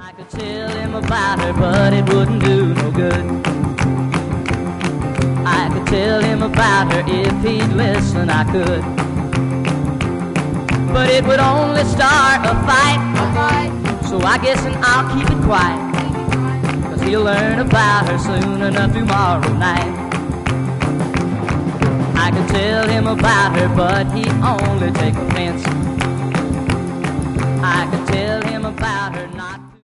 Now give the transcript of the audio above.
I could tell him about her, but it wouldn't do no good. I could tell him about her if he'd listen, I could. But it would only start a fight. So I guess I'll keep it quiet, 'cause he'll learn about her soon enough tomorrow night. I could tell him about her, but he'd only take offense. I could tell him about her